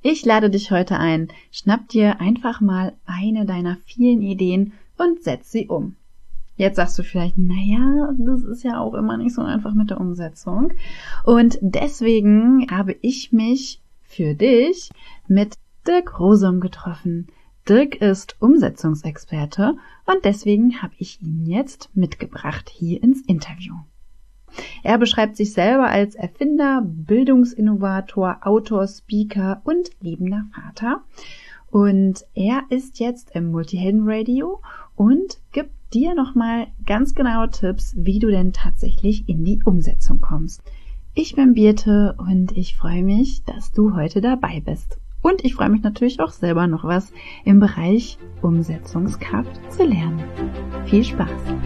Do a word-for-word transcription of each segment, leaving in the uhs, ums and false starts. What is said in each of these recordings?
Ich lade dich heute ein. Schnapp dir einfach mal eine deiner vielen Ideen und setz sie um. Jetzt sagst du vielleicht, naja, das ist ja auch immer nicht so einfach mit der Umsetzung. Und deswegen habe ich mich für dich mit Dirk Rosum getroffen. Dirk ist Umsetzungsexperte und deswegen habe ich ihn jetzt mitgebracht hier ins Interview. Er beschreibt sich selber als Erfinder, Bildungsinnovator, Autor, Speaker und liebender Vater. Und er ist jetzt im Multihelden-Radio und gibt dir nochmal ganz genaue Tipps, wie du denn tatsächlich in die Umsetzung kommst. Ich bin Birte und ich freue mich, dass du heute dabei bist. Und ich freue mich natürlich auch selber noch was im Bereich Umsetzungskraft zu lernen. Viel Spaß!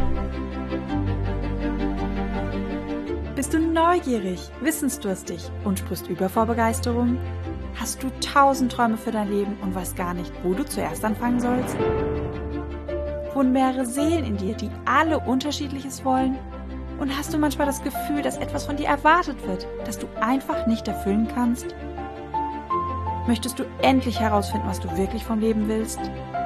Bist du neugierig, wissensdurstig und sprichst über vor Begeisterung? Hast du tausend Träume für dein Leben und weißt gar nicht, wo du zuerst anfangen sollst? Wohnen mehrere Seelen in dir, die alle Unterschiedliches wollen? Und hast du manchmal das Gefühl, dass etwas von dir erwartet wird, das du einfach nicht erfüllen kannst? Möchtest du endlich herausfinden, was du wirklich vom Leben willst?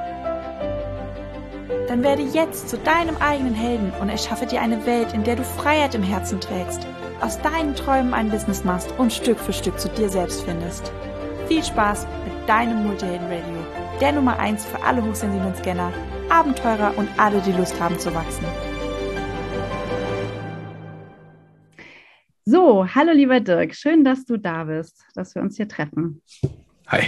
Dann werde jetzt zu deinem eigenen Helden und erschaffe dir eine Welt, in der du Freiheit im Herzen trägst, aus deinen Träumen ein Business machst und Stück für Stück zu dir selbst findest. Viel Spaß mit deinem Multihelden-Radio, der Nummer eins für alle hochsensiblen Scanner, Abenteurer und alle, die Lust haben zu wachsen. So, hallo lieber Dirk, schön, dass du da bist, dass wir uns hier treffen. Hi.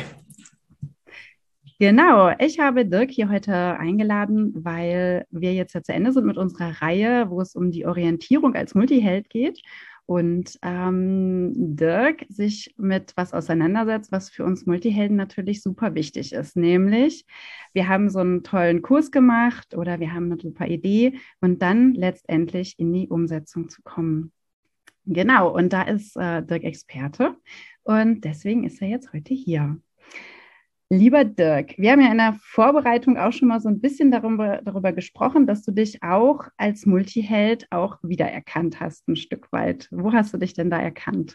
Genau, ich habe Dirk hier heute eingeladen, weil wir jetzt ja zu Ende sind mit unserer Reihe, wo es um die Orientierung als Multiheld geht und ähm, Dirk sich mit was auseinandersetzt, was für uns Multihelden natürlich super wichtig ist, nämlich wir haben so einen tollen Kurs gemacht oder wir haben eine super Idee und dann letztendlich in die Umsetzung zu kommen. Genau, und da ist äh, Dirk Experte und deswegen ist er jetzt heute hier. Lieber Dirk, wir haben ja in der Vorbereitung auch schon mal so ein bisschen darüber, darüber gesprochen, dass du dich auch als Multiheld auch wiedererkannt hast, ein Stück weit. Wo hast du dich denn da erkannt?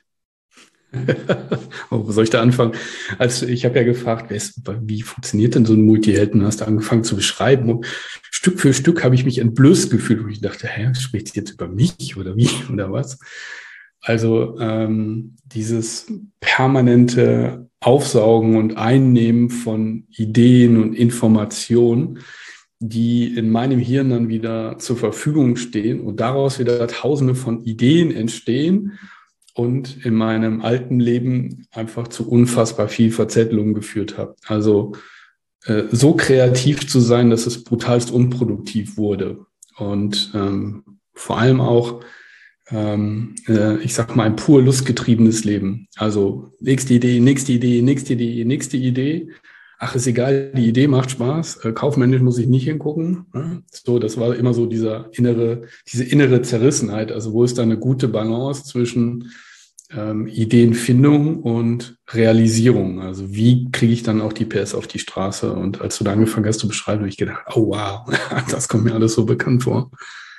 Oh, wo soll ich da anfangen? Also ich habe ja gefragt, wie funktioniert denn so ein Multiheld? Und hast du angefangen zu beschreiben. Und Stück für Stück habe ich mich entblößt gefühlt, wo ich dachte, hä, spricht sie jetzt über mich oder wie oder was? Also ähm, dieses permanente Aufsaugen und Einnehmen von Ideen und Informationen, die in meinem Hirn dann wieder zur Verfügung stehen und daraus wieder Tausende von Ideen entstehen und in meinem alten Leben einfach zu unfassbar viel Verzettelung geführt hat. Also äh, so kreativ zu sein, dass es brutalst unproduktiv wurde und ähm, vor allem auch Ähm, äh, ich sag mal, ein pur lustgetriebenes Leben. Also nächste Idee, nächste Idee, nächste Idee, nächste Idee. Ach, ist egal, die Idee macht Spaß. Äh, kaufmännisch muss ich nicht hingucken. Ne? So, das war immer so dieser innere, diese innere Zerrissenheit. Also wo ist da eine gute Balance zwischen ähm, Ideenfindung und Realisierung? Also wie kriege ich dann auch die P S auf die Straße? Und als du da angefangen hast zu beschreiben, habe ich gedacht, oh wow, das kommt mir alles so bekannt vor.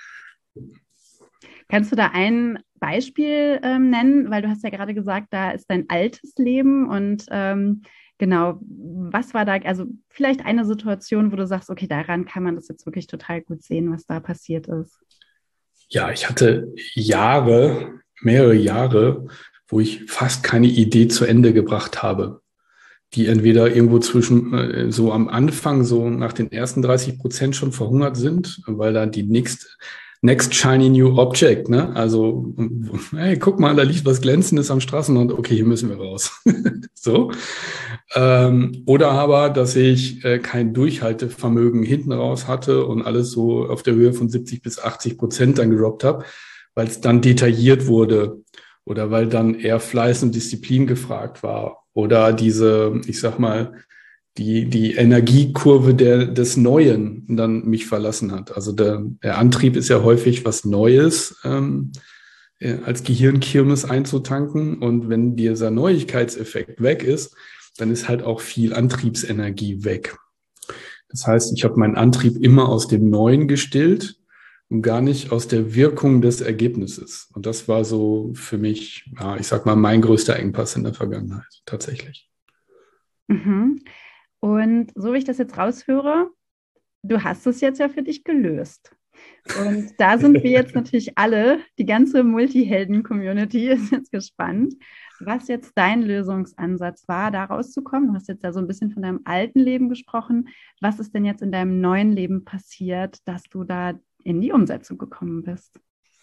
Kannst du da ein Beispiel ähm, nennen? Weil du hast ja gerade gesagt, da ist dein altes Leben und ähm, genau, was war da, also vielleicht eine Situation, wo du sagst, okay, daran kann man das jetzt wirklich total gut sehen, was da passiert ist. Ja, ich hatte Jahre, mehrere Jahre, wo ich fast keine Idee zu Ende gebracht habe, die entweder irgendwo zwischen, äh, so am Anfang, so nach den ersten dreißig Prozent schon verhungert sind, weil da die nächste Next shiny new object, ne? Also, hey, guck mal, da liegt was Glänzendes am Straßenrand. Okay, hier müssen wir raus. So. Ähm, oder aber, dass ich äh, kein Durchhaltevermögen hinten raus hatte und alles so auf der Höhe von siebzig bis achtzig Prozent dann gedroppt habe, weil es dann detailliert wurde oder weil dann eher Fleiß und Disziplin gefragt war oder diese, ich sag mal, die die Energiekurve der, des Neuen dann mich verlassen hat. Also der, der Antrieb ist ja häufig was Neues ähm, als Gehirnkirmes einzutanken. Und wenn dieser Neuigkeitseffekt weg ist, dann ist halt auch viel Antriebsenergie weg. Das heißt, ich habe meinen Antrieb immer aus dem Neuen gestillt und gar nicht aus der Wirkung des Ergebnisses. Und das war so für mich, ja, ich sag mal, mein größter Engpass in der Vergangenheit tatsächlich. Mhm. Und so wie ich das jetzt raushöre, du hast es jetzt ja für dich gelöst. Und da sind wir jetzt natürlich alle, die ganze Multihelden-Community ist jetzt gespannt, was jetzt dein Lösungsansatz war, da rauszukommen. Du hast jetzt ja so ein bisschen von deinem alten Leben gesprochen. Was ist denn jetzt in deinem neuen Leben passiert, dass du da in die Umsetzung gekommen bist?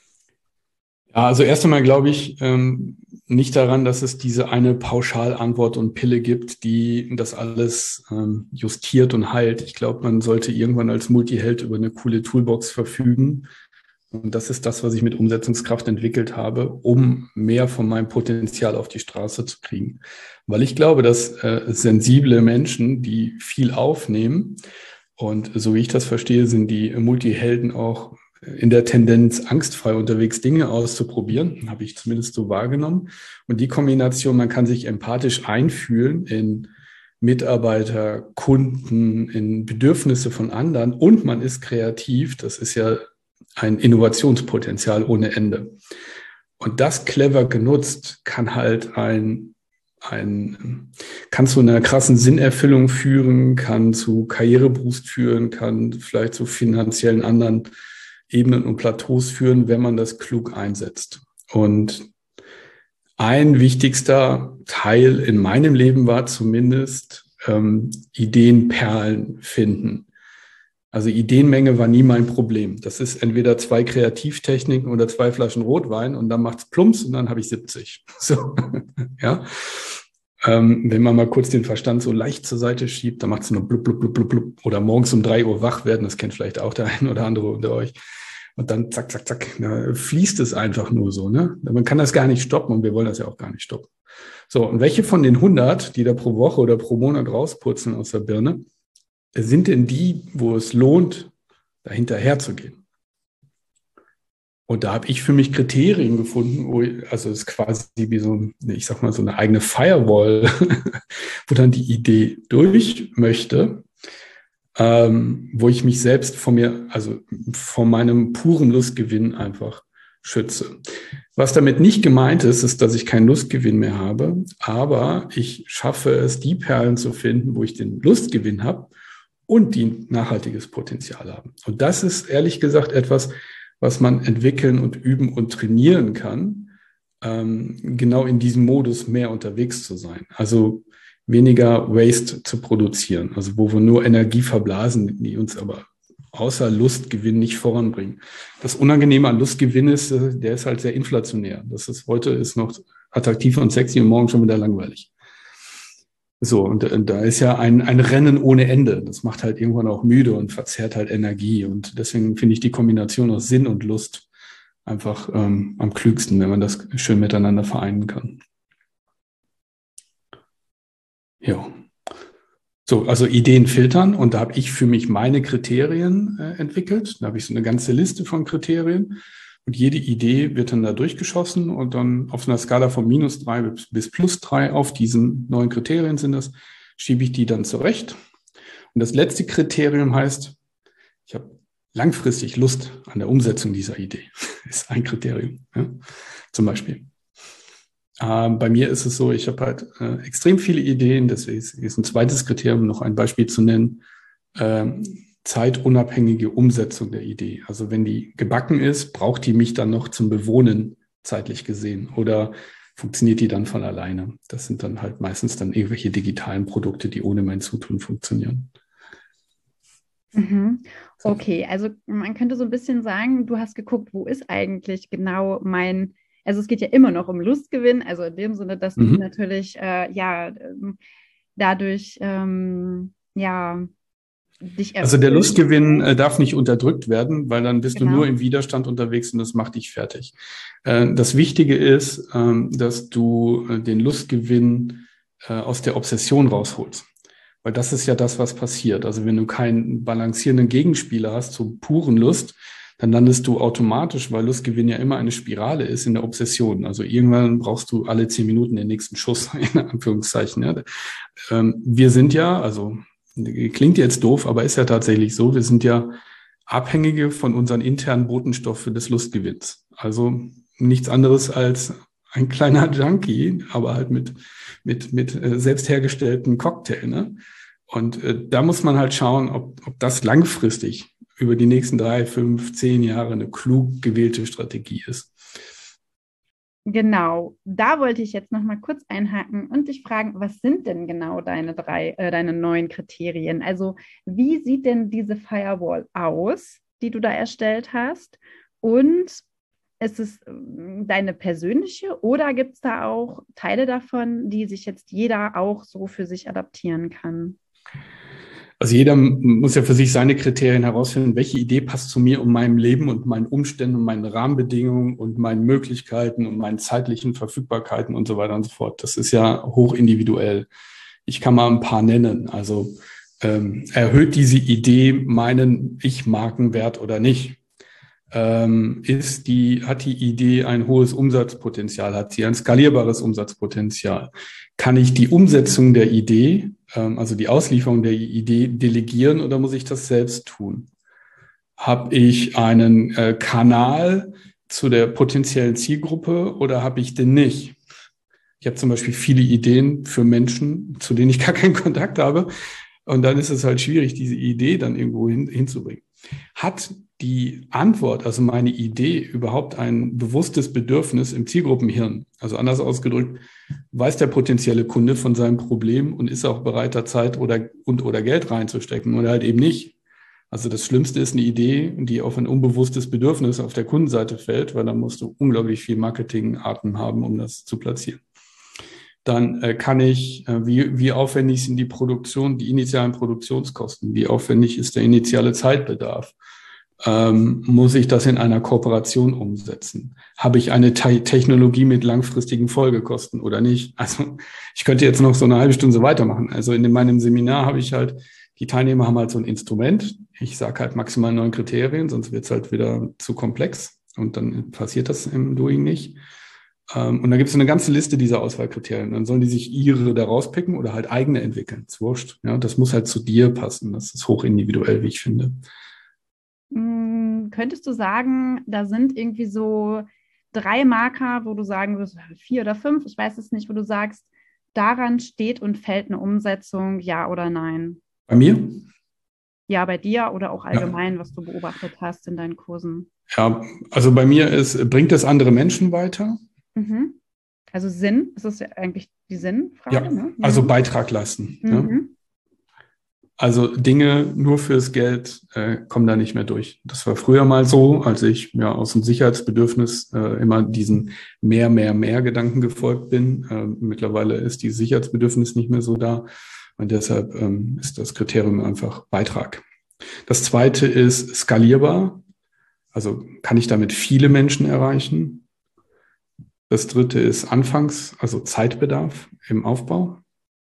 Ja, also erst einmal glaube ich ähm, nicht daran, dass es diese eine Pauschalantwort und Pille gibt, die das alles ähm, justiert und heilt. Ich glaube, man sollte irgendwann als Multiheld über eine coole Toolbox verfügen. Und das ist das, was ich mit Umsetzungskraft entwickelt habe, um mehr von meinem Potenzial auf die Straße zu kriegen. Weil ich glaube, dass äh, sensible Menschen, die viel aufnehmen, und so wie ich das verstehe, sind die Multihelden auch in der Tendenz, angstfrei unterwegs Dinge auszuprobieren, habe ich zumindest so wahrgenommen. Und die Kombination, man kann sich empathisch einfühlen in Mitarbeiter, Kunden, in Bedürfnisse von anderen und man ist kreativ, das ist ja ein Innovationspotenzial ohne Ende. Und das clever genutzt kann halt ein, ein, kann zu einer krassen Sinnerfüllung führen, kann zu Karriereboost führen, kann vielleicht zu finanziellen anderen Ebenen und Plateaus führen, wenn man das klug einsetzt. Und ein wichtigster Teil in meinem Leben war zumindest ähm, Ideenperlen finden. Also Ideenmenge war nie mein Problem. Das ist entweder zwei Kreativtechniken oder zwei Flaschen Rotwein und dann macht's plumps und dann habe ich siebzig. So, ja. Ähm, wenn man mal kurz den Verstand so leicht zur Seite schiebt, dann macht es nur blub, blub, blub, blub, blub. Oder morgens um drei Uhr wach werden, das kennt vielleicht auch der ein oder andere unter euch. Und dann zack, zack, zack, da fließt es einfach nur so. Ne? Man kann das gar nicht stoppen und wir wollen das ja auch gar nicht stoppen. So, und welche von den hundert, die da pro Woche oder pro Monat rauspurzeln aus der Birne, sind denn die, wo es lohnt, da hinterher zu gehen? Und da habe ich für mich Kriterien gefunden, wo ich, also es ist quasi wie so, ich sag mal, so eine eigene Firewall, wo dann die Idee durch möchte, ähm, wo ich mich selbst von mir, also von meinem puren Lustgewinn einfach schütze. Was damit nicht gemeint ist, ist, dass ich keinen Lustgewinn mehr habe, aber ich schaffe es, die Perlen zu finden, wo ich den Lustgewinn habe und die nachhaltiges Potenzial haben. Und das ist ehrlich gesagt etwas, was man entwickeln und üben und trainieren kann, ähm, genau in diesem Modus mehr unterwegs zu sein. Also weniger Waste zu produzieren, also wo wir nur Energie verblasen, die uns aber außer Lustgewinn nicht voranbringen. Das Unangenehme an Lustgewinn ist, der ist halt sehr inflationär. Das ist heute ist noch attraktiv und sexy und morgen schon wieder langweilig. So, und da ist ja ein, ein Rennen ohne Ende. Das macht halt irgendwann auch müde und verzehrt halt Energie. Und deswegen finde ich die Kombination aus Sinn und Lust einfach ähm, am klügsten, wenn man das schön miteinander vereinen kann. Ja. So, also Ideen filtern. Und da habe ich für mich meine Kriterien äh, entwickelt. Da habe ich so eine ganze Liste von Kriterien. Und jede Idee wird dann da durchgeschossen und dann auf einer Skala von minus drei bis plus drei auf diesen neuen Kriterien sind das, schiebe ich die dann zurecht. Und das letzte Kriterium heißt, ich habe langfristig Lust an der Umsetzung dieser Idee. Das ist ein Kriterium, ja, zum Beispiel. Äh, bei mir ist es so, ich habe halt äh, extrem viele Ideen, deswegen ist ein zweites Kriterium, noch ein Beispiel zu nennen, ähm, zeitunabhängige Umsetzung der Idee. Also wenn die gebacken ist, braucht die mich dann noch zum Bewohnen zeitlich gesehen oder funktioniert die dann von alleine? Das sind dann halt meistens dann irgendwelche digitalen Produkte, die ohne mein Zutun funktionieren. Mhm. Okay, also man könnte so ein bisschen sagen, du hast geguckt, wo ist eigentlich genau mein, also es geht ja immer noch um Lustgewinn, also in dem Sinne, dass Mhm. du natürlich äh, ja ähm, dadurch ähm, ja dich Also der erfüllst. Lustgewinn äh, darf nicht unterdrückt werden, weil dann bist Genau. du nur im Widerstand unterwegs und das macht dich fertig. Äh, das Wichtige ist, ähm, dass du äh, den Lustgewinn äh, aus der Obsession rausholst. Weil das ist ja das, was passiert. Also wenn du keinen balancierenden Gegenspieler hast zur puren Lust, dann landest du automatisch, weil Lustgewinn ja immer eine Spirale ist, in der Obsession. Also irgendwann brauchst du alle zehn Minuten den nächsten Schuss, in Anführungszeichen. Ja. Ähm, wir sind ja, also klingt jetzt doof, aber ist ja tatsächlich so, wir sind ja Abhängige von unseren internen Botenstoffen des Lustgewinns. Also nichts anderes als ein kleiner Junkie, aber halt mit, mit, mit äh, selbst hergestellten Cocktail. Ne? Und äh, da muss man halt schauen, ob, ob das langfristig über die nächsten drei, fünf, zehn Jahre eine klug gewählte Strategie ist. Genau, da wollte ich jetzt noch mal kurz einhaken und dich fragen, was sind denn genau deine drei, äh, deine neuen Kriterien? Also wie sieht denn diese Firewall aus, die du da erstellt hast? Und ist es ähm, deine persönliche oder gibt es da auch Teile davon, die sich jetzt jeder auch so für sich adaptieren kann? Also jeder muss ja für sich seine Kriterien herausfinden, welche Idee passt zu mir und meinem Leben und meinen Umständen und meinen Rahmenbedingungen und meinen Möglichkeiten und meinen zeitlichen Verfügbarkeiten und so weiter und so fort. Das ist ja hoch individuell. Ich kann mal ein paar nennen. Also ähm, erhöht diese Idee meinen Ich-Markenwert oder nicht? Ähm, ist die, hat die Idee ein hohes Umsatzpotenzial? Hat sie ein skalierbares Umsatzpotenzial? Kann ich die Umsetzung der Idee, ähm, also die Auslieferung der Idee, delegieren oder muss ich das selbst tun? Habe ich einen äh, Kanal zu der potenziellen Zielgruppe oder habe ich den nicht? Ich habe zum Beispiel viele Ideen für Menschen, zu denen ich gar keinen Kontakt habe. Und dann ist es halt schwierig, diese Idee dann irgendwo hin, hinzubringen. Hat die Antwort, also meine Idee, überhaupt ein bewusstes Bedürfnis im Zielgruppenhirn? Also anders ausgedrückt, weiß der potenzielle Kunde von seinem Problem und ist auch bereit, da Zeit oder, und oder Geld reinzustecken oder halt eben nicht? Also das Schlimmste ist eine Idee, die auf ein unbewusstes Bedürfnis auf der Kundenseite fällt, weil dann musst du unglaublich viel Marketingarten haben, um das zu platzieren. Dann äh, kann ich, äh, wie, wie aufwendig sind die Produktion, die initialen Produktionskosten? Wie aufwendig ist der initiale Zeitbedarf? Ähm, muss ich das in einer Kooperation umsetzen? Habe ich eine Te- Technologie mit langfristigen Folgekosten oder nicht? Also ich könnte jetzt noch so eine halbe Stunde so weitermachen. Also in meinem Seminar habe ich halt, die Teilnehmer haben halt so ein Instrument. Ich sage halt maximal neun Kriterien, sonst wird es halt wieder zu komplex und dann passiert das im Doing nicht. Um, und da gibt es eine ganze Liste dieser Auswahlkriterien. Dann sollen die sich ihre da rauspicken oder halt eigene entwickeln. Ist wurscht. Ja, das muss halt zu dir passen. Das ist hochindividuell, wie ich finde. Mm, könntest du sagen, da sind irgendwie so drei Marker, wo du sagen würdest, vier oder fünf, ich weiß es nicht, wo du sagst, daran steht und fällt eine Umsetzung, ja oder nein? Bei mir? Ja, bei dir oder auch allgemein, ja, was du beobachtet hast in deinen Kursen. Ja, also bei mir ist, bringt es andere Menschen weiter? Mhm. Also Sinn, das ist ja eigentlich die Sinnfrage. Ja, ne? also Beitrag leisten. Mhm. Ja. Also Dinge nur fürs Geld äh, kommen da nicht mehr durch. Das war früher mal so, als ich ja aus dem Sicherheitsbedürfnis äh, immer diesen mehr, mehr, mehr Gedanken gefolgt bin. Äh, mittlerweile ist dieses Sicherheitsbedürfnis nicht mehr so da und deshalb ähm, ist das Kriterium einfach Beitrag. Das zweite ist skalierbar. Also kann ich damit viele Menschen erreichen? Das dritte ist Anfangs, also Zeitbedarf im Aufbau.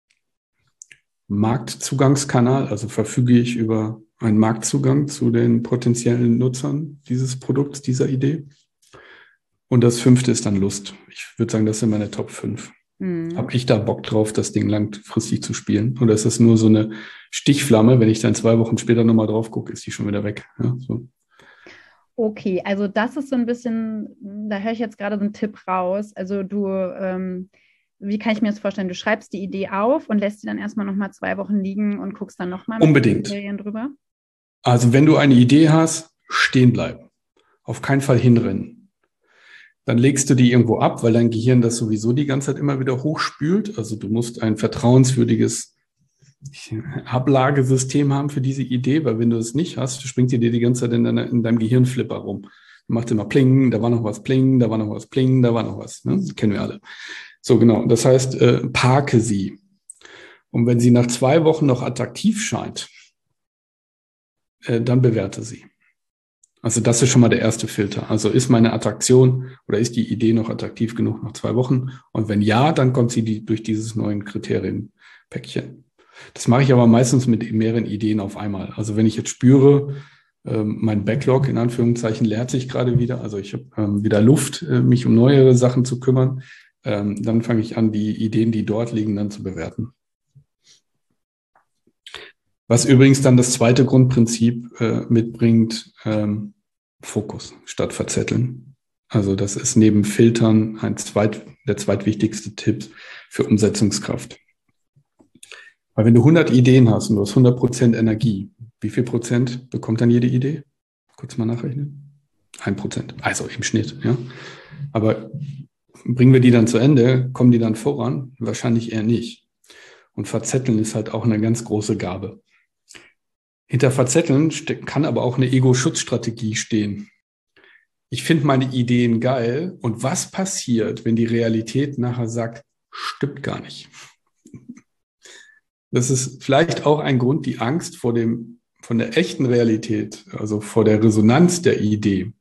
Marktzugangskanal, also verfüge ich über einen Marktzugang zu den potenziellen Nutzern dieses Produkts, dieser Idee. Und das fünfte ist dann Lust. Ich würde sagen, das sind meine Top fünf. Mhm. Habe ich da Bock drauf, das Ding langfristig zu spielen? Oder ist das nur so eine Stichflamme, wenn ich dann zwei Wochen später nochmal drauf gucke, ist die schon wieder weg? Ja, so. Okay, also das ist so ein bisschen, da höre ich jetzt gerade so einen Tipp raus. Also du, ähm, wie kann ich mir das vorstellen? Du schreibst die Idee auf und lässt sie dann erstmal nochmal zwei Wochen liegen und guckst dann nochmal mit den Kriterien drüber? Also wenn du eine Idee hast, stehen bleiben. Auf keinen Fall hinrennen. Dann legst du die irgendwo ab, weil dein Gehirn das sowieso die ganze Zeit immer wieder hochspült. Also du musst ein vertrauenswürdiges Ablagesystem haben für diese Idee, weil wenn du es nicht hast, springt die dir die ganze Zeit in, deiner, in deinem Gehirnflipper rum. Du machst immer Pling, da war noch was, Pling, da war noch was, Pling, da war noch was. Ne? Das kennen wir alle. So, genau. Das heißt, äh, parke sie. Und wenn sie nach zwei Wochen noch attraktiv scheint, äh, dann bewerte sie. Also das ist schon mal der erste Filter. Also ist meine Attraktion oder ist die Idee noch attraktiv genug nach zwei Wochen? Und wenn ja, dann kommt sie die, durch dieses neuen Kriterienpäckchen. Das mache ich aber meistens mit mehreren Ideen auf einmal. Also wenn ich jetzt spüre, ähm, mein Backlog in Anführungszeichen leert sich gerade wieder, also ich habe ähm, wieder Luft, äh, mich um neuere Sachen zu kümmern, ähm, dann fange ich an, die Ideen, die dort liegen, dann zu bewerten. Was übrigens dann das zweite Grundprinzip äh, mitbringt, ähm, Fokus statt verzetteln. Also das ist neben Filtern ein zweit, der zweitwichtigste Tipp für Umsetzungskraft. Weil wenn du hundert Ideen hast und du hast hundert Prozent Energie, wie viel Prozent bekommt dann jede Idee? Kurz mal nachrechnen. Ein Prozent, also im Schnitt. Ja. Aber bringen wir die dann zu Ende, kommen die dann voran? Wahrscheinlich eher nicht. Und Verzetteln ist halt auch eine ganz große Gabe. Hinter Verzetteln kann aber auch eine Ego-Schutzstrategie stehen. Ich finde meine Ideen geil und was passiert, wenn die Realität nachher sagt, stimmt gar nicht? Das ist vielleicht auch ein Grund, die Angst vor dem, von der echten Realität, also vor der Resonanz der Idee,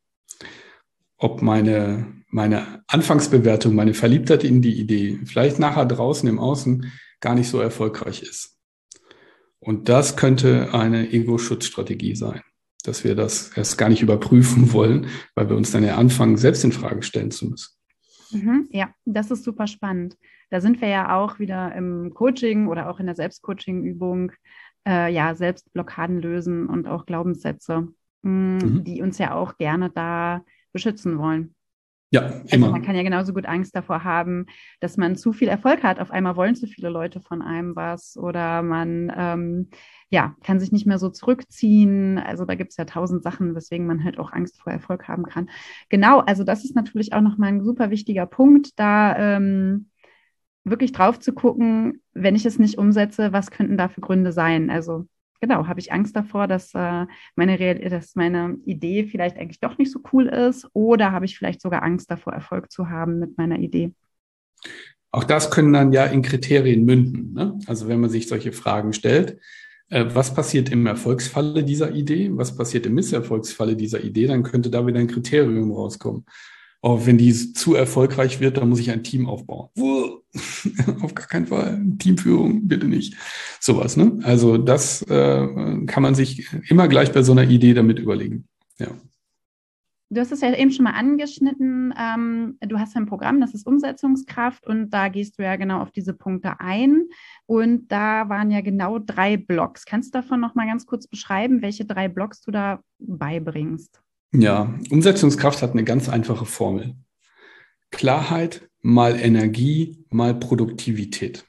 ob meine, meine Anfangsbewertung, meine Verliebtheit in die Idee vielleicht nachher draußen im Außen gar nicht so erfolgreich ist. Und das könnte eine Ego-Schutzstrategie sein, dass wir das erst gar nicht überprüfen wollen, weil wir uns dann ja anfangen, selbst in Frage stellen zu müssen. Mhm, ja, das ist super spannend. Da sind wir ja auch wieder im Coaching oder auch in der Selbstcoaching-Übung, äh, ja, Selbstblockaden lösen und auch Glaubenssätze, mh, Mhm. die uns ja auch gerne da beschützen wollen. Ja, Also immer. man kann ja genauso gut Angst davor haben, dass man zu viel Erfolg hat. Auf einmal wollen zu viele Leute von einem was oder man ähm, ja, kann sich nicht mehr so zurückziehen. Also da gibt es ja tausend Sachen, weswegen man halt auch Angst vor Erfolg haben kann. Genau, also das ist natürlich auch nochmal ein super wichtiger Punkt, da ähm, wirklich drauf zu gucken, wenn ich es nicht umsetze, was könnten da für Gründe sein? Also genau, habe ich Angst davor, dass, äh, meine Real dass meine Idee vielleicht eigentlich doch nicht so cool ist oder habe ich vielleicht sogar Angst davor, Erfolg zu haben mit meiner Idee? Auch das können dann ja in Kriterien münden, ne? Also wenn man sich solche Fragen stellt, äh, was passiert im Erfolgsfalle dieser Idee? Was passiert im Misserfolgsfalle dieser Idee? Dann könnte da wieder ein Kriterium rauskommen. Oh, wenn die zu erfolgreich wird, dann muss ich ein Team aufbauen. Auf gar keinen Fall. Teamführung, bitte nicht. Sowas, ne? Also das äh, kann man sich immer gleich bei so einer Idee damit überlegen. Ja. Du hast es ja eben schon mal angeschnitten. Ähm, du hast ein Programm, das ist Umsetzungskraft und da gehst du ja genau auf diese Punkte ein. Und da waren ja genau drei Blocks. Kannst du davon noch mal ganz kurz beschreiben, welche drei Blocks du da beibringst? Ja, Umsetzungskraft hat eine ganz einfache Formel. Klarheit mal Energie mal Produktivität.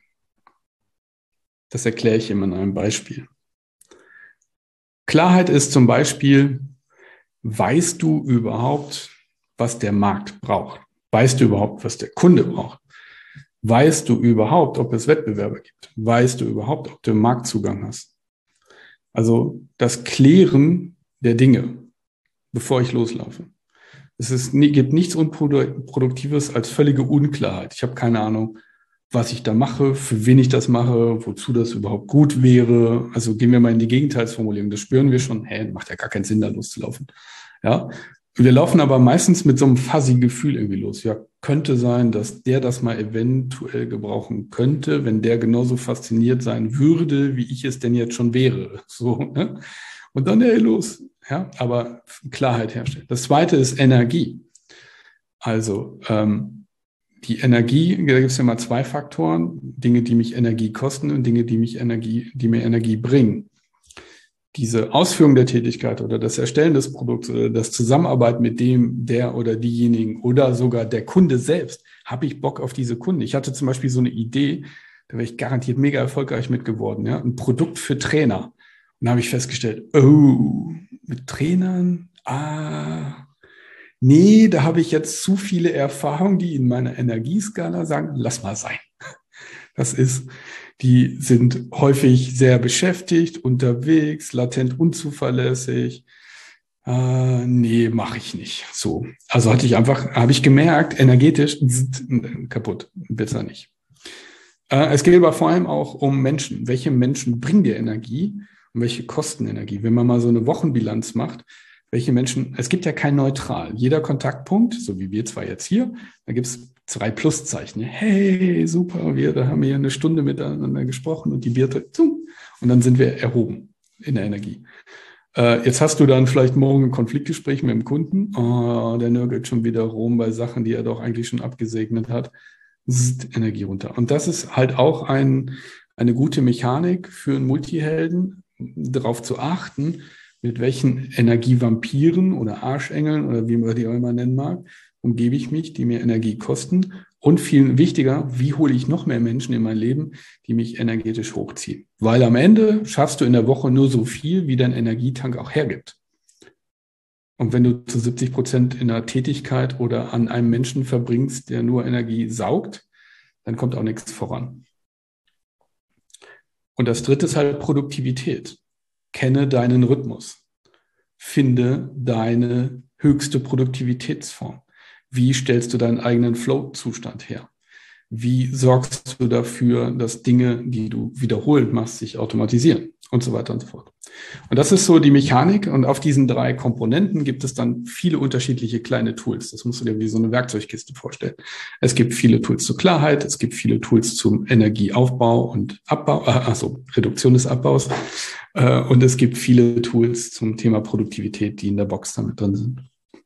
Das erkläre ich immer in einem Beispiel. Klarheit ist zum Beispiel, weißt du überhaupt, was der Markt braucht? Weißt du überhaupt, was der Kunde braucht? Weißt du überhaupt, ob es Wettbewerber gibt? Weißt du überhaupt, ob du Marktzugang hast? Also das Klären der Dinge, bevor ich loslaufe. Es ist, gibt nichts Unproduktives als völlige Unklarheit. Ich habe keine Ahnung, was ich da mache, für wen ich das mache, wozu das überhaupt gut wäre. Also gehen wir mal in die Gegenteilsformulierung. Das spüren wir schon. Hä, macht ja gar keinen Sinn, da loszulaufen. Ja. Wir laufen aber meistens mit so einem fuzzy Gefühl irgendwie los. Ja, könnte sein, dass der das mal eventuell gebrauchen könnte, wenn der genauso fasziniert sein würde, wie ich es denn jetzt schon wäre. So, ne? Und dann, hey, los. Ja, aber Klarheit herstellen. Das zweite ist Energie. Also ähm, die Energie, da gibt es ja mal zwei Faktoren, Dinge, die mich Energie kosten und Dinge, die mich Energie, die mir Energie bringen. Diese Ausführung der Tätigkeit oder das Erstellen des Produkts oder das Zusammenarbeiten mit dem, der oder diejenigen oder sogar der Kunde selbst, habe ich Bock auf diese Kunden. Ich hatte zum Beispiel so eine Idee, da wäre ich garantiert mega erfolgreich mit geworden, ja, ein Produkt für Trainer. Und da habe ich festgestellt, oh, mit Trainern, ah, nee, da habe ich jetzt zu viele Erfahrungen, die in meiner Energieskala sagen, lass mal sein. Das ist, die sind häufig sehr beschäftigt, unterwegs, latent unzuverlässig. Äh, nee, mache ich nicht. So, also hatte ich einfach, habe ich gemerkt, energetisch kaputt, besser nicht. Äh, es geht aber vor allem auch um Menschen. Welche Menschen bringen dir Energie und welche kosten Energie? Wenn man mal so eine Wochenbilanz macht, welche Menschen, es gibt ja kein Neutral. Jeder Kontaktpunkt, so wie wir zwar jetzt hier, da gibt es zwei Pluszeichen. Hey, super, wir da haben hier eine Stunde miteinander gesprochen und die Birte, und dann sind wir erhoben in der Energie. Äh, jetzt hast du dann vielleicht morgen ein Konfliktgespräch mit dem Kunden. Oh, der nörgelt schon wieder rum bei Sachen, die er doch eigentlich schon abgesegnet hat. Zzzt, Energie runter. Und das ist halt auch ein, eine gute Mechanik für einen Multihelden, darauf zu achten, mit welchen Energievampiren oder Arschengeln oder wie man die auch immer nennen mag, umgebe ich mich, die mir Energie kosten? Und viel wichtiger, wie hole ich noch mehr Menschen in mein Leben, die mich energetisch hochziehen? Weil am Ende schaffst du in der Woche nur so viel, wie dein Energietank auch hergibt. Und wenn du zu siebzig Prozent in einer Tätigkeit oder an einem Menschen verbringst, der nur Energie saugt, dann kommt auch nichts voran. Und das dritte ist halt Produktivität. Kenne deinen Rhythmus. Finde deine höchste Produktivitätsform. Wie stellst du deinen eigenen Flow-Zustand her? Wie sorgst du dafür, dass Dinge, die du wiederholend machst, sich automatisieren und so weiter und so fort. Und das ist so die Mechanik. Und auf diesen drei Komponenten gibt es dann viele unterschiedliche kleine Tools. Das musst du dir wie so eine Werkzeugkiste vorstellen. Es gibt viele Tools zur Klarheit. Es gibt viele Tools zum Energieaufbau und Abbau, also Reduktion des Abbaus. Und es gibt viele Tools zum Thema Produktivität, die in der Box damit drin sind.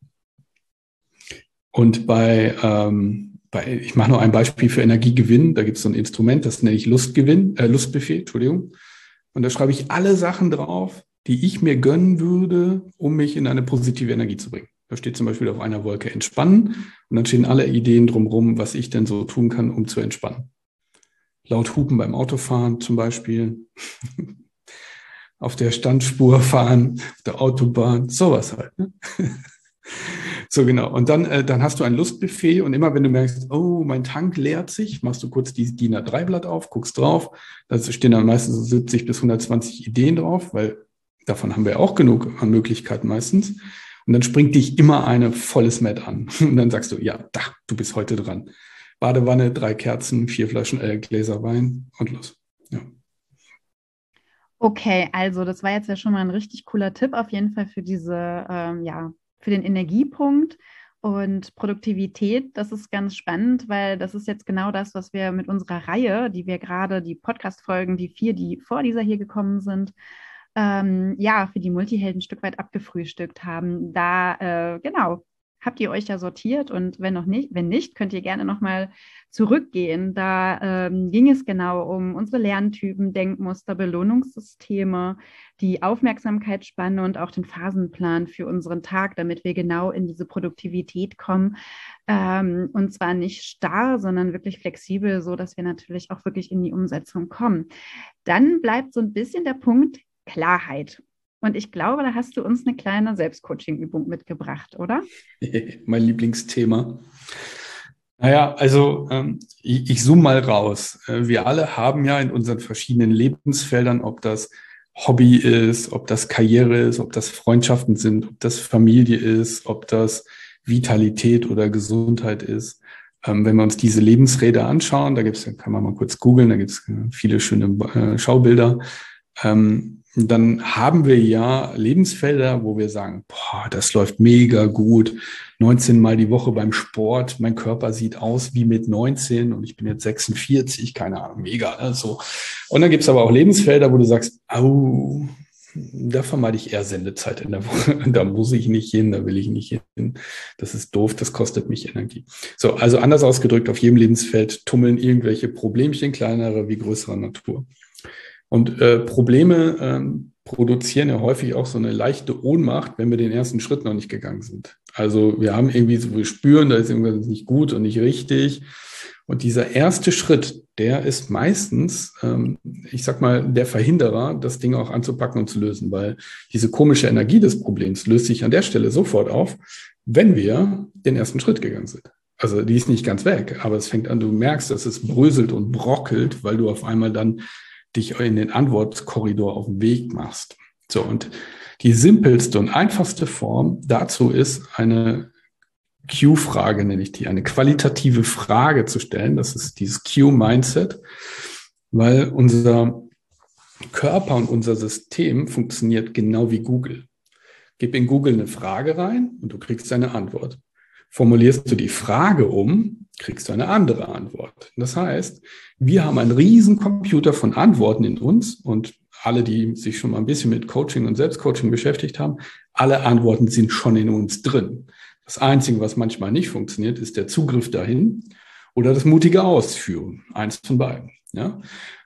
Und bei, ähm, bei ich mache noch ein Beispiel für Energiegewinn. Da gibt es so ein Instrument, das nenne ich Lustgewinn, äh, Lustbuffet, Entschuldigung. Und da schreibe ich alle Sachen drauf, die ich mir gönnen würde, um mich in eine positive Energie zu bringen. Da steht zum Beispiel auf einer Wolke entspannen und dann stehen alle Ideen drumherum, was ich denn so tun kann, um zu entspannen. Laut Hupen beim Autofahren zum Beispiel, auf der Standspur fahren, auf der Autobahn, sowas halt. Ne? So, genau. Und dann, äh, dann hast du ein Lustbuffet und immer wenn du merkst, oh, mein Tank leert sich, machst du kurz die D I N A drei Blatt auf, guckst drauf. Da stehen dann meistens so siebzig bis hundertzwanzig Ideen drauf, weil davon haben wir auch genug an Möglichkeiten meistens. Und dann springt dich immer eine volles Met an. Und dann sagst du, ja, da, du bist heute dran. Badewanne, drei Kerzen, vier Flaschen, äh, Gläser Wein und los. Ja. Okay, also das war jetzt ja schon mal ein richtig cooler Tipp auf jeden Fall für diese, ähm, ja, für den Energiepunkt und Produktivität. Das ist ganz spannend, weil das ist jetzt genau das, was wir mit unserer Reihe, die wir gerade, die Podcast-Folgen, die vier, die vor dieser hier gekommen sind, ähm, ja, für die Multihelden ein Stück weit abgefrühstückt haben. Da, äh, genau, habt ihr euch ja sortiert und wenn noch nicht, wenn nicht, könnt ihr gerne nochmal zurückgehen. Da ähm, ging es genau um unsere Lerntypen, Denkmuster, Belohnungssysteme, die Aufmerksamkeitsspanne und auch den Phasenplan für unseren Tag, damit wir genau in diese Produktivität kommen. Ähm, und zwar nicht starr, sondern wirklich flexibel, so dass wir natürlich auch wirklich in die Umsetzung kommen. Dann bleibt so ein bisschen der Punkt Klarheit. Und ich glaube, da hast du uns eine kleine Selbstcoaching-Übung mitgebracht, oder? Mein Lieblingsthema. Naja, also ähm, ich, ich zoome mal raus. Wir alle haben ja in unseren verschiedenen Lebensfeldern, ob das Hobby ist, ob das Karriere ist, ob das Freundschaften sind, ob das Familie ist, ob das Vitalität oder Gesundheit ist. Ähm, wenn wir uns diese Lebensräder anschauen, da gibt's, kann man mal kurz googeln, da gibt's viele schöne äh, Schaubilder. Ähm, dann haben wir ja Lebensfelder, wo wir sagen, boah, das läuft mega gut, neunzehn Mal die Woche beim Sport, mein Körper sieht aus wie mit neunzehn und ich bin jetzt sechsundvierzig, keine Ahnung, mega. Ne, so. Und dann gibt's aber auch Lebensfelder, wo du sagst, au, da vermeide ich eher Sendezeit in der Woche, da muss ich nicht hin, da will ich nicht hin, das ist doof, das kostet mich Energie. So, also anders ausgedrückt, auf jedem Lebensfeld tummeln irgendwelche Problemchen, kleinere wie größerer Natur. Und äh, Probleme ähm, produzieren ja häufig auch so eine leichte Ohnmacht, wenn wir den ersten Schritt noch nicht gegangen sind. Also wir haben irgendwie so, wir spüren, da ist irgendwas nicht gut und nicht richtig. Und dieser erste Schritt, der ist meistens, ähm, ich sag mal, der Verhinderer, das Ding auch anzupacken und zu lösen, weil diese komische Energie des Problems löst sich an der Stelle sofort auf, wenn wir den ersten Schritt gegangen sind. Also die ist nicht ganz weg, aber es fängt an, du merkst, dass es bröselt und brockelt, weil du auf einmal dann dich in den Antwortkorridor auf den Weg machst. So, und die simpelste und einfachste Form dazu ist, eine Q-Frage, nenne ich die, eine qualitative Frage zu stellen. Das ist dieses Q-Mindset, weil unser Körper und unser System funktioniert genau wie Google. Gib in Google eine Frage rein und du kriegst eine Antwort. Formulierst du die Frage um, kriegst du eine andere Antwort. Das heißt, wir haben einen riesen Computer von Antworten in uns und alle, die sich schon mal ein bisschen mit Coaching und Selbstcoaching beschäftigt haben, alle Antworten sind schon in uns drin. Das Einzige, was manchmal nicht funktioniert, ist der Zugriff dahin oder das mutige Ausführen. Eins von beiden. Ja?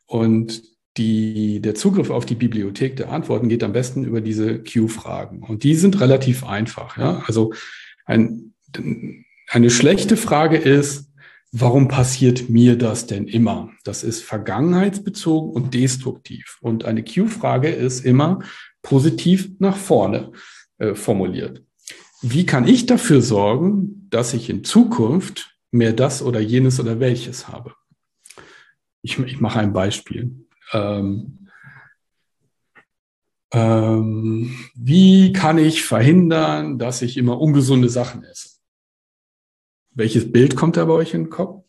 Und die, der Zugriff auf die Bibliothek der Antworten geht am besten über diese Q-Fragen. Und die sind relativ einfach. Ja? Also ein Eine schlechte Frage ist, warum passiert mir das denn immer? Das ist vergangenheitsbezogen und destruktiv. Und eine Q-Frage ist immer positiv nach vorne äh, formuliert. Wie kann ich dafür sorgen, dass ich in Zukunft mehr das oder jenes oder welches habe? Ich, ich mache ein Beispiel. Ähm, ähm, wie kann ich verhindern, dass ich immer ungesunde Sachen esse? Welches Bild kommt da bei euch in den Kopf?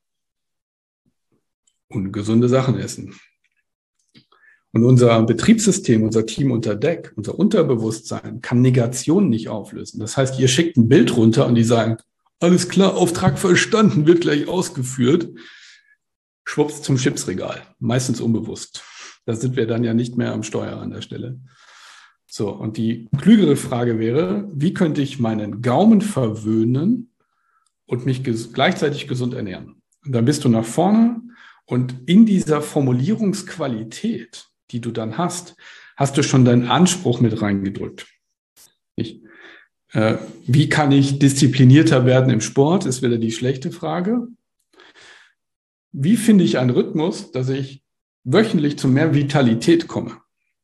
Ungesunde Sachen essen. Und unser Betriebssystem, unser Team unter Deck, unser Unterbewusstsein kann Negationen nicht auflösen. Das heißt, ihr schickt ein Bild runter und die sagen, alles klar, Auftrag verstanden, wird gleich ausgeführt. Schwupps zum Chipsregal. Meistens unbewusst. Da sind wir dann ja nicht mehr am Steuer an der Stelle. So, und die klügere Frage wäre, wie könnte ich meinen Gaumen verwöhnen und mich ges- gleichzeitig gesund ernähren? Und dann bist du nach vorne und in dieser Formulierungsqualität, die du dann hast, hast du schon deinen Anspruch mit reingedrückt. Ich, äh, wie kann ich disziplinierter werden im Sport, ist wieder die schlechte Frage. Wie finde ich einen Rhythmus, dass ich wöchentlich zu mehr Vitalität komme?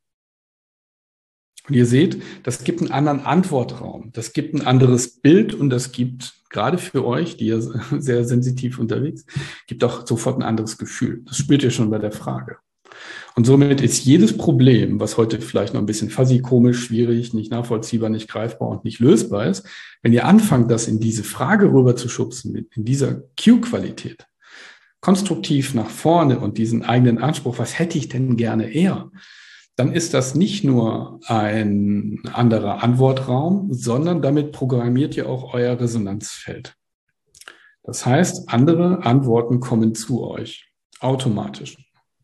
Und ihr seht, das gibt einen anderen Antwortraum, das gibt ein anderes Bild und das gibt, gerade für euch, die ja sehr sensitiv unterwegs, gibt auch sofort ein anderes Gefühl. Das spürt ihr schon bei der Frage. Und somit ist jedes Problem, was heute vielleicht noch ein bisschen fuzzy, komisch, schwierig, nicht nachvollziehbar, nicht greifbar und nicht lösbar ist, wenn ihr anfangt, das in diese Frage rüber zu schubsen, in dieser Q-Qualität, konstruktiv nach vorne und diesen eigenen Anspruch, was hätte ich denn gerne eher, dann ist das nicht nur ein anderer Antwortraum, sondern damit programmiert ihr auch euer Resonanzfeld. Das heißt, andere Antworten kommen zu euch automatisch.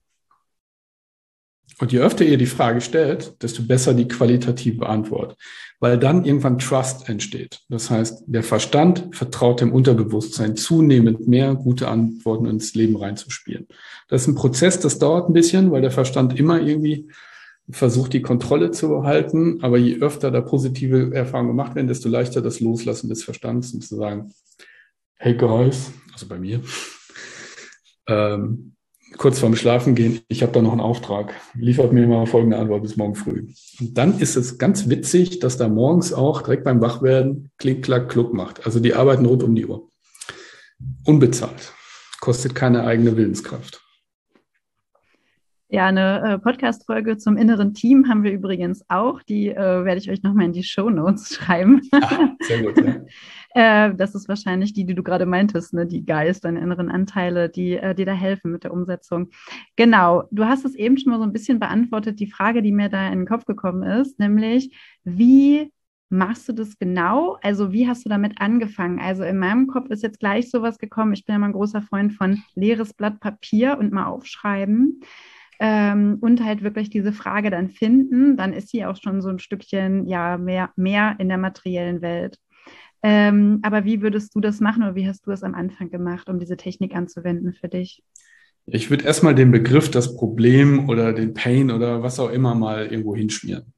Und je öfter ihr die Frage stellt, desto besser die qualitative Antwort, weil dann irgendwann Trust entsteht. Das heißt, der Verstand vertraut dem Unterbewusstsein zunehmend mehr gute Antworten ins Leben reinzuspielen. Das ist ein Prozess, das dauert ein bisschen, weil der Verstand immer irgendwie versucht, die Kontrolle zu behalten. Aber je öfter da positive Erfahrungen gemacht werden, desto leichter das Loslassen des Verstands und zu sagen, hey guys, also bei mir, ähm, kurz vorm Schlafen gehen, ich habe da noch einen Auftrag. Liefert mir mal folgende Antwort bis morgen früh. Und dann ist es ganz witzig, dass da morgens auch direkt beim Wachwerden klick, klack, kluck macht. Also die arbeiten rund um die Uhr. Unbezahlt. Kostet keine eigene Willenskraft. Ja, eine äh, Podcast-Folge zum inneren Team haben wir übrigens auch. Die äh, werde ich euch nochmal in die Shownotes schreiben. Ah, sehr gut, ja. äh, das ist wahrscheinlich die, die du gerade meintest, ne? Die Geist, deine inneren Anteile, die äh, dir da helfen mit der Umsetzung. Genau, du hast es eben schon mal so ein bisschen beantwortet, die Frage, die mir da in den Kopf gekommen ist, nämlich, wie machst du das genau? Also wie hast du damit angefangen? Also in meinem Kopf ist jetzt gleich sowas gekommen. Ich bin ja mal ein großer Freund von leeres Blatt Papier und mal aufschreiben. Ähm, und halt wirklich diese Frage dann finden, dann ist sie auch schon so ein Stückchen ja mehr, mehr in der materiellen Welt. Ähm, aber wie würdest du das machen oder wie hast du es am Anfang gemacht, um diese Technik anzuwenden für dich? Ich würde erstmal den Begriff, das Problem oder den Pain oder was auch immer mal irgendwo hinschmieren.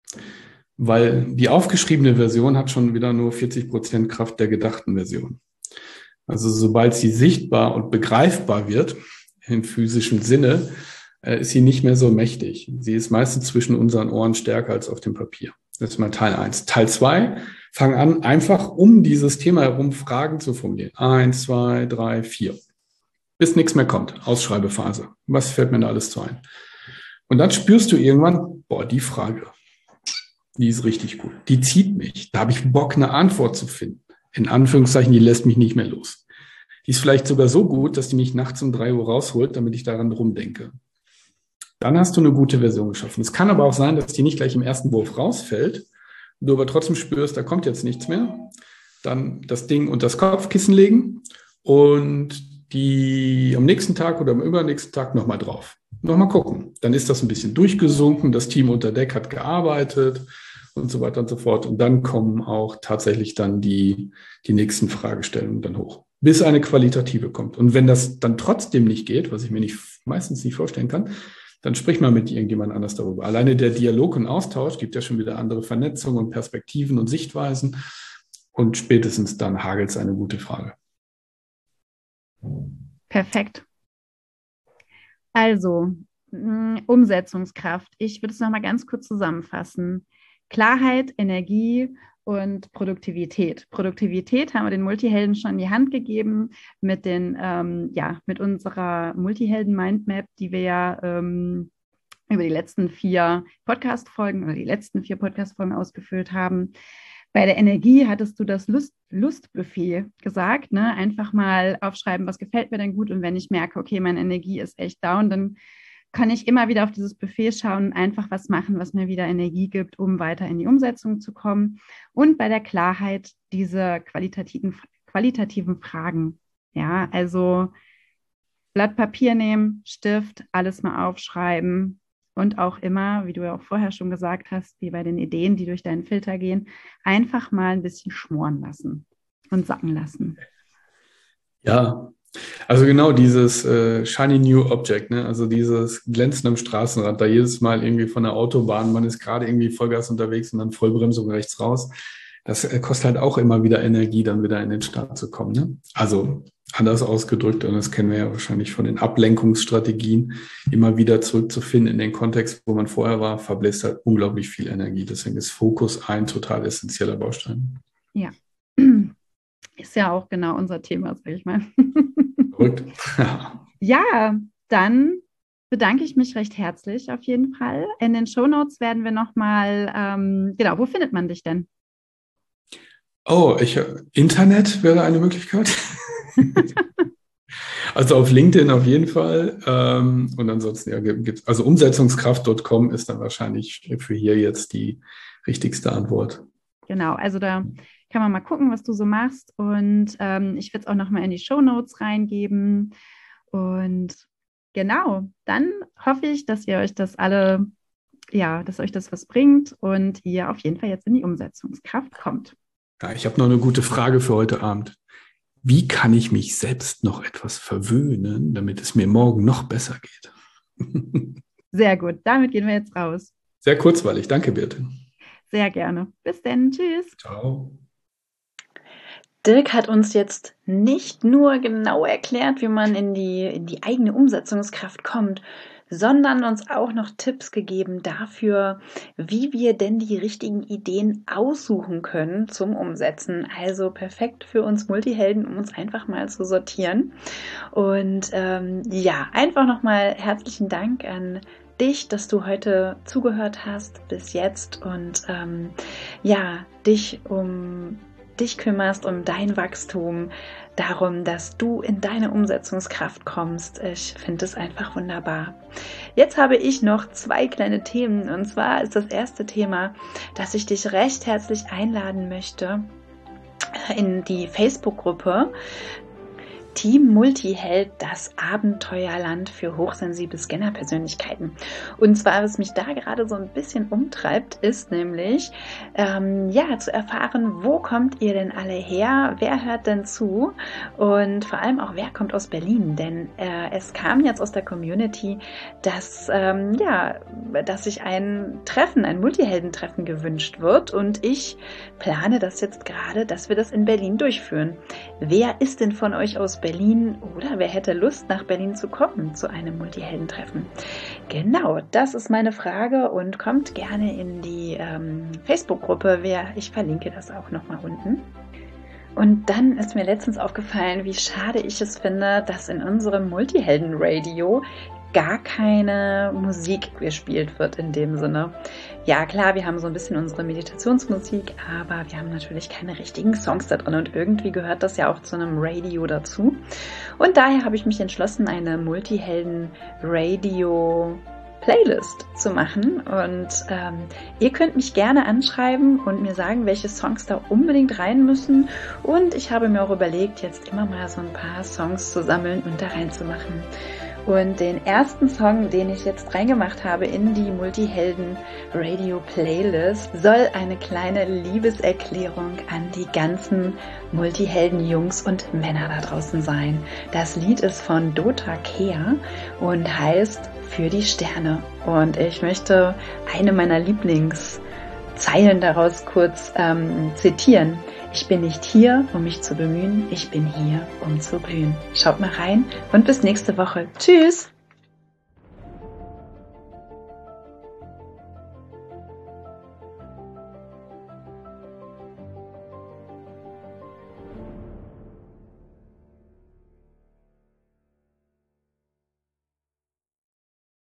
Weil die aufgeschriebene Version hat schon wieder nur vierzig Prozent Kraft der gedachten Version. Also sobald sie sichtbar und begreifbar wird, im physischen Sinne, ist sie nicht mehr so mächtig. Sie ist meistens zwischen unseren Ohren stärker als auf dem Papier. Das ist mal Teil eins. Teil zwei, fang an, einfach um dieses Thema herum Fragen zu formulieren. Eins, zwei, drei, vier. Bis nichts mehr kommt. Ausschreibephase. Was fällt mir da alles zu ein? Und dann spürst du irgendwann, boah, die Frage, die ist richtig gut. Die zieht mich. Da habe ich Bock, eine Antwort zu finden. In Anführungszeichen, die lässt mich nicht mehr los. Die ist vielleicht sogar so gut, dass die mich nachts um drei Uhr rausholt, damit ich daran rumdenke. Dann hast du eine gute Version geschaffen. Es kann aber auch sein, dass die nicht gleich im ersten Wurf rausfällt, du aber trotzdem spürst, da kommt jetzt nichts mehr. Dann das Ding unter das Kopfkissen legen und die am nächsten Tag oder am übernächsten Tag nochmal drauf. Nochmal gucken. Dann ist das ein bisschen durchgesunken, das Team unter Deck hat gearbeitet und so weiter und so fort. Und dann kommen auch tatsächlich dann die, die nächsten Fragestellungen dann hoch, bis eine qualitative kommt. Und wenn das dann trotzdem nicht geht, was ich mir nicht, meistens nicht vorstellen kann, dann sprich mal mit irgendjemand anders darüber. Alleine der Dialog und Austausch gibt ja schon wieder andere Vernetzungen und Perspektiven und Sichtweisen. und spätestens dann hagelt es eine gute Frage. Perfekt. Also, mh, Umsetzungskraft. Ich würde es nochmal ganz kurz zusammenfassen. Klarheit, Energie und Produktivität. Produktivität haben wir den Multihelden schon in die Hand gegeben mit den, ähm, ja, mit unserer Multihelden-Mindmap, die wir ja ähm, über die letzten vier Podcast-Folgen oder die letzten vier Podcast-Folgen ausgefüllt haben. Bei der Energie hattest du das Lust, Lustbuffet gesagt, ne? Einfach mal aufschreiben, was gefällt mir denn gut, und wenn ich merke, okay, meine Energie ist echt down, dann kann ich immer wieder auf dieses Buffet schauen und einfach was machen, was mir wieder Energie gibt, um weiter in die Umsetzung zu kommen. Und bei der Klarheit diese qualitativen, qualitativen Fragen. Ja, also Blatt Papier nehmen, Stift, alles mal aufschreiben. Und auch immer, wie du ja auch vorher schon gesagt hast, wie bei den Ideen, die durch deinen Filter gehen, einfach mal ein bisschen schmoren lassen und sacken lassen. Ja, also genau dieses äh, Shiny New Object, ne? Also dieses Glänzen am Straßenrand, da jedes Mal irgendwie von der Autobahn, man ist gerade irgendwie Vollgas unterwegs und dann Vollbremsung rechts raus. Das äh, kostet halt auch immer wieder Energie, dann wieder in den Start zu kommen, ne? Also anders ausgedrückt, und das kennen wir ja wahrscheinlich von den Ablenkungsstrategien, immer wieder zurückzufinden in den Kontext, wo man vorher war, verbläst halt unglaublich viel Energie. Deswegen ist Fokus ein total essentieller Baustein. Ja, ist ja auch genau unser Thema, sag ich mal. Verrückt. Ja, dann bedanke ich mich recht herzlich auf jeden Fall. In den Shownotes werden wir nochmal, ähm, genau, wo findet man dich denn? Oh, ich, Internet wäre eine Möglichkeit. Also auf LinkedIn auf jeden Fall. Ähm, und ansonsten, ja, gibt's, also umsetzungskraft Punkt com ist dann wahrscheinlich für hier jetzt die richtigste Antwort. Genau, also da kann man mal gucken, was du so machst. Und ähm, ich werde es auch nochmal in die Shownotes reingeben. Und genau, dann hoffe ich, dass ihr euch das alle, ja, dass euch das was bringt und ihr auf jeden Fall jetzt in die Umsetzungskraft kommt. Ja, ich habe noch eine gute Frage für heute Abend. Wie kann ich mich selbst noch etwas verwöhnen, damit es mir morgen noch besser geht? Sehr gut, damit gehen wir jetzt raus. Sehr kurzweilig, danke Birte. Sehr gerne. Bis dann, tschüss. Ciao. Dirk hat uns jetzt nicht nur genau erklärt, wie man in die, in die eigene Umsetzungskraft kommt, sondern uns auch noch Tipps gegeben dafür, wie wir denn die richtigen Ideen aussuchen können zum Umsetzen. Also perfekt für uns Multihelden, um uns einfach mal zu sortieren. Und ähm, ja, einfach nochmal herzlichen Dank an dich, dass du heute zugehört hast bis jetzt und ähm, ja, dich um dich kümmerst, um dein Wachstum, darum, dass du in deine Umsetzungskraft kommst. Ich finde es einfach wunderbar. Jetzt habe ich noch zwei kleine Themen, und zwar ist das erste Thema, dass ich dich recht herzlich einladen möchte in die Facebook-Gruppe Team Multiheld, das Abenteuerland für hochsensible Scanner-Persönlichkeiten. Und zwar, was mich da gerade so ein bisschen umtreibt, ist nämlich, ähm, ja, zu erfahren, wo kommt ihr denn alle her? Wer hört denn zu? Und vor allem auch, wer kommt aus Berlin? Denn äh, es kam jetzt aus der Community, dass, ähm, ja, dass sich ein Treffen, ein Multiheldentreffen gewünscht wird. Und ich plane das jetzt gerade, dass wir das in Berlin durchführen. Wer ist denn von euch aus Berlin? Berlin oder wer hätte Lust, nach Berlin zu kommen zu einem Multiheldentreffen? Genau, das ist meine Frage, und kommt gerne in die ähm, Facebook-Gruppe. Ich verlinke das auch nochmal unten. Und dann ist mir letztens aufgefallen, wie schade ich es finde, dass in unserem Multihelden-Radio gar keine Musik gespielt wird in dem Sinne. Ja klar, wir haben so ein bisschen unsere Meditationsmusik, aber wir haben natürlich keine richtigen Songs da drin, und irgendwie gehört das ja auch zu einem Radio dazu. Und daher habe ich mich entschlossen, eine Multihelden-Radio Playlist zu machen, und ähm, ihr könnt mich gerne anschreiben und mir sagen, welche Songs da unbedingt rein müssen, und ich habe mir auch überlegt, jetzt immer mal so ein paar Songs zu sammeln und da reinzumachen. Und den ersten Song, den ich jetzt reingemacht habe in die Multihelden Radio Playlist, soll eine kleine Liebeserklärung an die ganzen Multihelden Jungs und Männer da draußen sein. Das Lied ist von Dota Kehr und heißt Für die Sterne. Und ich möchte eine meiner Lieblingszeilen daraus kurz ähm, zitieren. Ich bin nicht hier, um mich zu bemühen, ich bin hier, um zu blühen. Schaut mal rein und bis nächste Woche. Tschüss!